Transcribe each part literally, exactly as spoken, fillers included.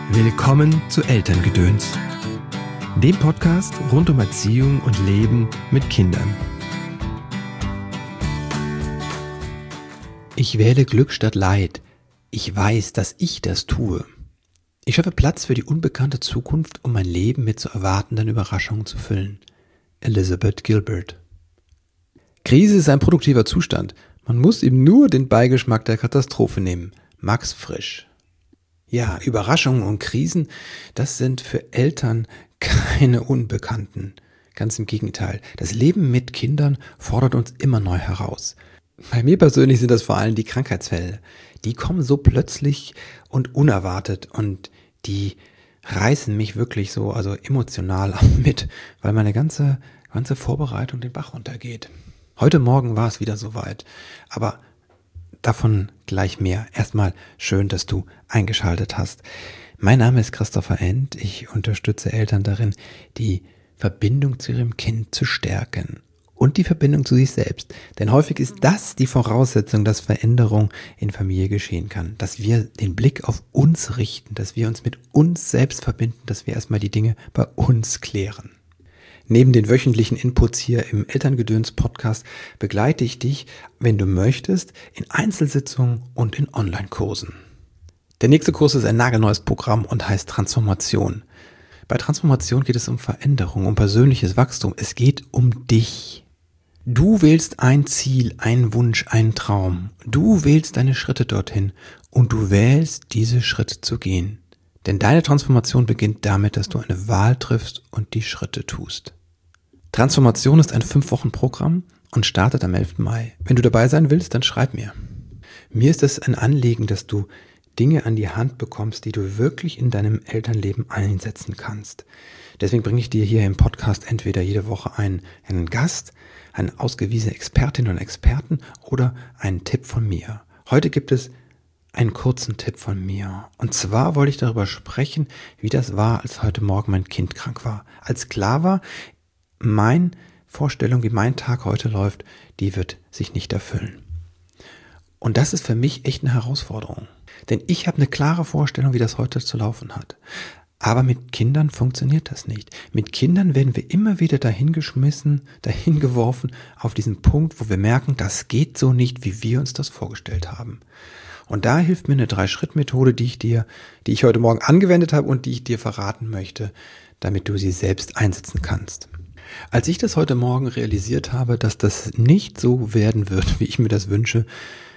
Willkommen zu Elterngedöns, dem Podcast rund um Erziehung und Leben mit Kindern. Ich wähle Glück statt Leid. Ich weiß, dass ich das tue. Ich schaffe Platz für die unbekannte Zukunft, um mein Leben mit zu erwartenden Überraschungen zu füllen. Elizabeth Gilbert. Krise ist ein produktiver Zustand. Man muss ihm nur den Beigeschmack der Katastrophe nehmen. Max Frisch. Ja, Überraschungen und Krisen, das sind für Eltern keine Unbekannten. Ganz im Gegenteil. Das Leben mit Kindern fordert uns immer neu heraus. Bei mir persönlich sind das vor allem die Krankheitsfälle. Die kommen so plötzlich und unerwartet und die reißen mich wirklich so, also emotional mit, weil meine ganze, ganze Vorbereitung den Bach runtergeht. Heute Morgen war es wieder soweit, aber davon gleich mehr. Erstmal schön, dass du eingeschaltet hast. Mein Name ist Christopher End. Ich unterstütze Eltern darin, die Verbindung zu ihrem Kind zu stärken und die Verbindung zu sich selbst. Denn häufig ist das die Voraussetzung, dass Veränderung in Familie geschehen kann. Dass wir den Blick auf uns richten, dass wir uns mit uns selbst verbinden, dass wir erstmal die Dinge bei uns klären. Neben den wöchentlichen Inputs hier im Elterngedöns-Podcast begleite ich dich, wenn du möchtest, in Einzelsitzungen und in Online-Kursen. Der nächste Kurs ist ein nagelneues Programm und heißt Transformation. Bei Transformation geht es um Veränderung, um persönliches Wachstum. Es geht um dich. Du wählst ein Ziel, einen Wunsch, einen Traum. Du wählst deine Schritte dorthin und du wählst, diese Schritte zu gehen. Denn deine Transformation beginnt damit, dass du eine Wahl triffst und die Schritte tust. Transformation ist ein fünf Wochen Programm und startet am elften Mai. Wenn du dabei sein willst, dann schreib mir. Mir ist es ein Anliegen, dass du Dinge an die Hand bekommst, die du wirklich in deinem Elternleben einsetzen kannst. Deswegen bringe ich dir hier im Podcast entweder jede Woche einen, einen Gast, eine ausgewiesene Expertin und Experten oder einen Tipp von mir. Heute gibt es einen kurzen Tipp von mir. Und zwar wollte ich darüber sprechen, wie das war, als heute Morgen mein Kind krank war. Als klar war, meine Vorstellung, wie mein Tag heute läuft, die wird sich nicht erfüllen. Und das ist für mich echt eine Herausforderung. Denn ich habe eine klare Vorstellung, wie das heute zu laufen hat. Aber mit Kindern funktioniert das nicht. Mit Kindern werden wir immer wieder dahin geschmissen, dahin geworfen, auf diesen Punkt, wo wir merken, das geht so nicht, wie wir uns das vorgestellt haben. Und da hilft mir eine Drei-Schritt-Methode, die ich dir, die ich heute Morgen angewendet habe und die ich dir verraten möchte, damit du sie selbst einsetzen kannst. Als ich das heute Morgen realisiert habe, dass das nicht so werden wird, wie ich mir das wünsche,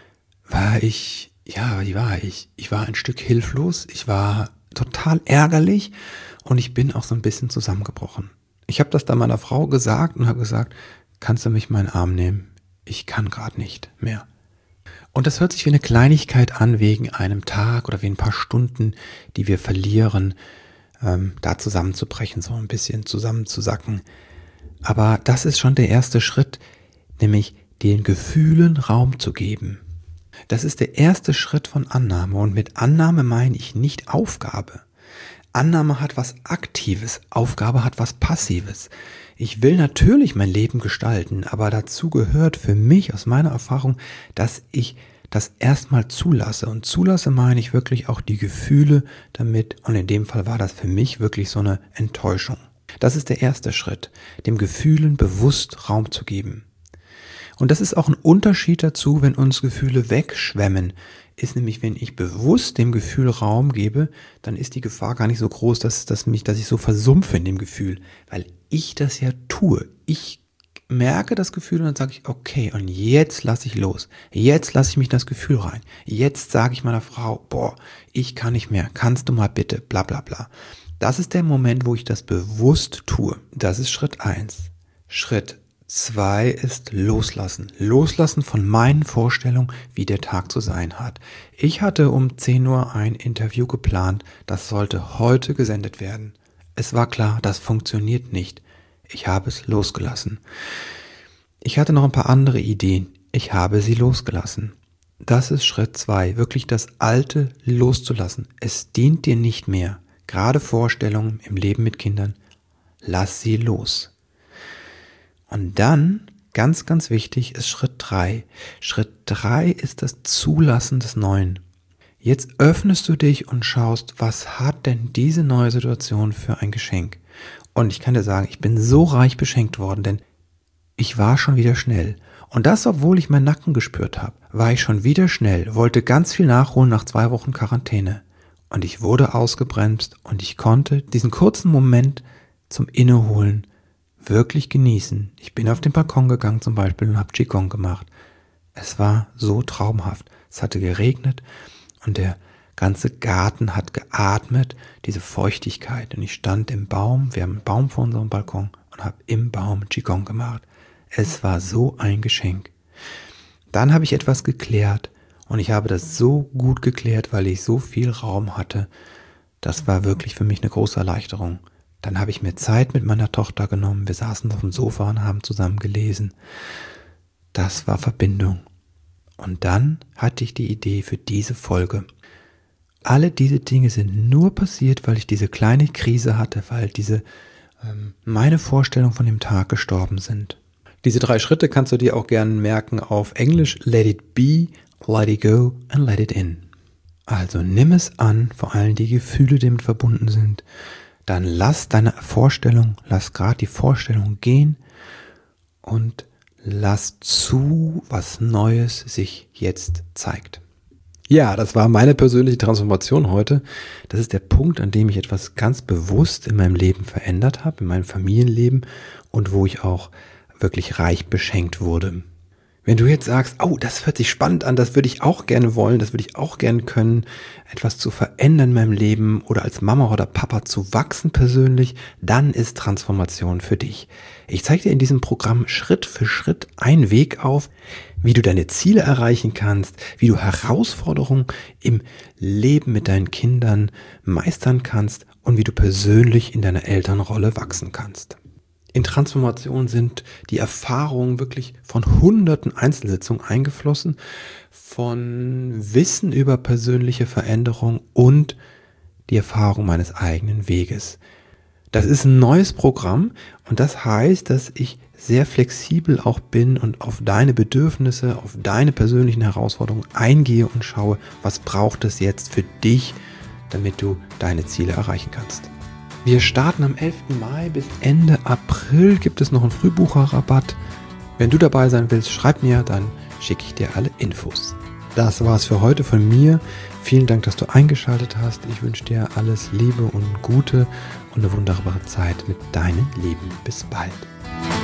war ich, ja, wie war ich? Ich war ein Stück hilflos, ich war total ärgerlich und ich bin auch so ein bisschen zusammengebrochen. Ich habe das dann meiner Frau gesagt und habe gesagt, kannst du mich in meinen Arm nehmen? Ich kann gerade nicht mehr. Und das hört sich wie eine Kleinigkeit an, wegen einem Tag oder wie ein paar Stunden, die wir verlieren, ähm, da zusammenzubrechen, so ein bisschen zusammenzusacken. Aber das ist schon der erste Schritt, nämlich den Gefühlen Raum zu geben. Das ist der erste Schritt von Annahme und mit Annahme meine ich nicht Aufgabe. Annahme hat was Aktives, Aufgabe hat was Passives. Ich will natürlich mein Leben gestalten, aber dazu gehört für mich aus meiner Erfahrung, dass ich das erstmal zulasse. Und zulasse meine ich wirklich auch die Gefühle damit. Und in dem Fall war das für mich wirklich so eine Enttäuschung. Das ist der erste Schritt, dem Gefühlen bewusst Raum zu geben. Und das ist auch ein Unterschied dazu, wenn uns Gefühle wegschwemmen. Ist nämlich, wenn ich bewusst dem Gefühl Raum gebe, dann ist die Gefahr gar nicht so groß, dass, dass, mich, dass ich so versumpfe in dem Gefühl, weil ich das ja tue. Ich merke das Gefühl und dann sage ich, okay, und jetzt lasse ich los. Jetzt lasse ich mich in das Gefühl rein. Jetzt sage ich meiner Frau, boah, ich kann nicht mehr, kannst du mal bitte, bla bla bla. Das ist der Moment, wo ich das bewusst tue. Das ist Schritt eins. Schritt zwei ist Loslassen. Loslassen von meinen Vorstellungen, wie der Tag zu sein hat. Ich hatte um zehn Uhr ein Interview geplant, das sollte heute gesendet werden. Es war klar, das funktioniert nicht. Ich habe es losgelassen. Ich hatte noch ein paar andere Ideen. Ich habe sie losgelassen. Das ist Schritt zwei, wirklich das Alte loszulassen. Es dient dir nicht mehr. Gerade Vorstellungen im Leben mit Kindern, lass sie los. Und dann, ganz, ganz wichtig, ist Schritt drei. Schritt drei ist das Zulassen des Neuen. Jetzt öffnest du dich und schaust, was hat denn diese neue Situation für ein Geschenk? Und ich kann dir sagen, ich bin so reich beschenkt worden, denn ich war schon wieder schnell. Und das, obwohl ich meinen Nacken gespürt habe, war ich schon wieder schnell, wollte ganz viel nachholen nach zwei Wochen Quarantäne. Und ich wurde ausgebremst und ich konnte diesen kurzen Moment zum Inneholen wirklich genießen. Ich bin auf den Balkon gegangen zum Beispiel und habe Qigong gemacht. Es war so traumhaft. Es hatte geregnet und der ganze Garten hat geatmet, diese Feuchtigkeit. Und ich stand im Baum, wir haben einen Baum vor unserem Balkon und habe im Baum Qigong gemacht. Es war so ein Geschenk. Dann habe ich etwas geklärt und ich habe das so gut geklärt, weil ich so viel Raum hatte. Das war wirklich für mich eine große Erleichterung. Dann habe ich mir Zeit mit meiner Tochter genommen. Wir saßen auf dem Sofa und haben zusammen gelesen. Das war Verbindung. Und dann hatte ich die Idee für diese Folge. Alle diese Dinge sind nur passiert, weil ich diese kleine Krise hatte, weil diese ähm, meine Vorstellungen von dem Tag gestorben sind. Diese drei Schritte kannst du dir auch gerne merken auf Englisch. Let it be, let it go and let it in. Also nimm es an, vor allem die Gefühle, die damit verbunden sind. Dann lass deine Vorstellung, lass gerade die Vorstellung gehen und lass zu, was Neues sich jetzt zeigt. Ja, das war meine persönliche Transformation heute. Das ist der Punkt, an dem ich etwas ganz bewusst in meinem Leben verändert habe, in meinem Familienleben und wo ich auch wirklich reich beschenkt wurde. Wenn du jetzt sagst, oh, das hört sich spannend an, das würde ich auch gerne wollen, das würde ich auch gerne können, etwas zu verändern in meinem Leben oder als Mama oder Papa zu wachsen persönlich, dann ist Transformation für dich. Ich zeige dir in diesem Programm Schritt für Schritt einen Weg auf, wie du deine Ziele erreichen kannst, wie du Herausforderungen im Leben mit deinen Kindern meistern kannst und wie du persönlich in deiner Elternrolle wachsen kannst. In Transformation sind die Erfahrungen wirklich von hunderten Einzelsitzungen eingeflossen, von Wissen über persönliche Veränderung und die Erfahrung meines eigenen Weges. Das ist ein neues Programm und das heißt, dass ich sehr flexibel auch bin und auf deine Bedürfnisse, auf deine persönlichen Herausforderungen eingehe und schaue, was braucht es jetzt für dich, damit du deine Ziele erreichen kannst. Wir starten am elften Mai bis Ende April, gibt es noch einen Frühbucherrabatt. Wenn du dabei sein willst, schreib mir, dann schicke ich dir alle Infos. Das war's für heute von mir. Vielen Dank, dass du eingeschaltet hast. Ich wünsche dir alles Liebe und Gute und eine wunderbare Zeit mit deinen Lieben. Bis bald.